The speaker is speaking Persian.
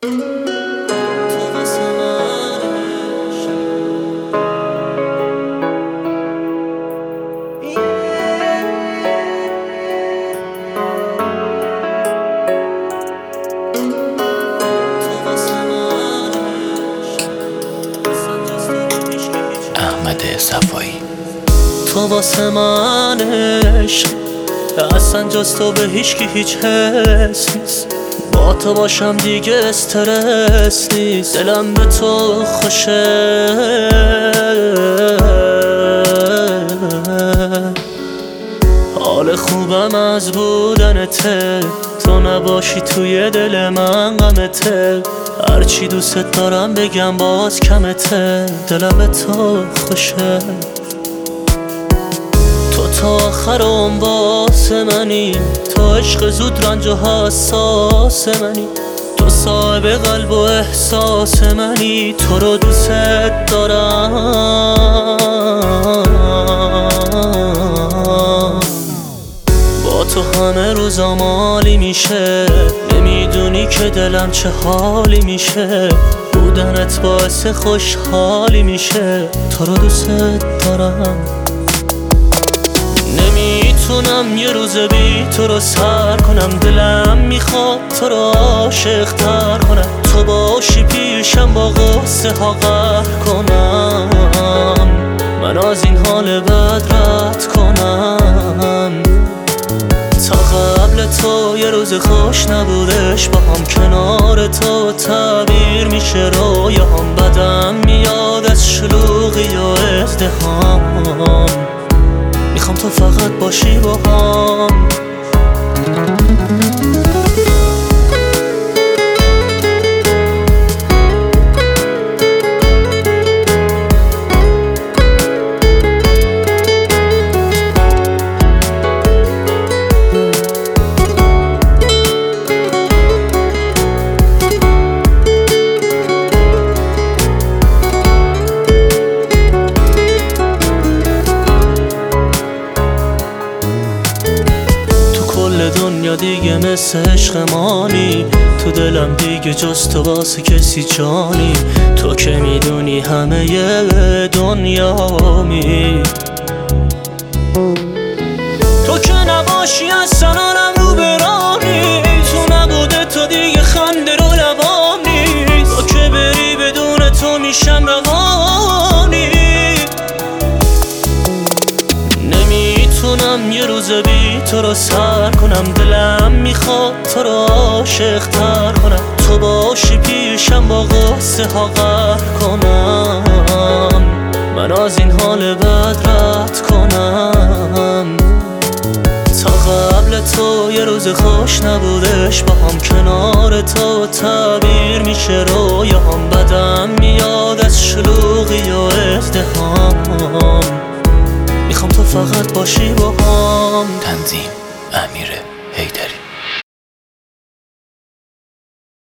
تو واسه من عشق، اصلا جز تو به هیچکی هیچ حس نیست. با تو باشم دیگه استرس نیست. دلم به تو خوشه، حال خوبم از بودنته. تو نباشی توی دل من غمته. هرچی دوست دارم بگم باز کمته. دلم به تو خوشه. تو آخر اون واسه منی. تو عشق زود رنج و حساس منی. تو صاحب قلب و احساس منی. تو رو دوست دارم. با تو همه روزام عالی میشه. نمیدونی که دلم چه حالی میشه. بودنت باعث خوشحالی میشه. تو رو دوست دارم. نمیتونم یه روز بی تو رو سر کنم. دلم میخواد تو رو عاشق تر کنم. تو باشی پیشم با غصه ها قهر کنم. من از این حال بد رد کنم. تا قبل تو یه روز خوش نبودش با هم. کنار تو تعبیر میشه رویام. بدم میاد از شلوغی و ازدحام. میخوام تو فقط باشی با هم. دنیا دیگه مثل عشق مانی. تو دلم دیگه جز تو واسه کسی جانی. تو که میدونی همه دنیامی. تو که نباشی اصلا آرم رو برانی. تو نبوده تو دیگه خنده رو لبام نیست. تو که بری بدون تو میشم روانی. نمیتونم یه روز بی تو رو سر کنم. دلم میخواد تو رو عاشق تر کنم. تو باشی پیشم با غصه ها قهر کنم. من از این حال بد رد کنم. تا قبل تو یه روز خوش نبودش با هم. کنار تو تعبیر میشه رویام. بدم میاد از شلوغی و ازدحام. میخوام تو فقط باشی با هم. تنظیم: امیره.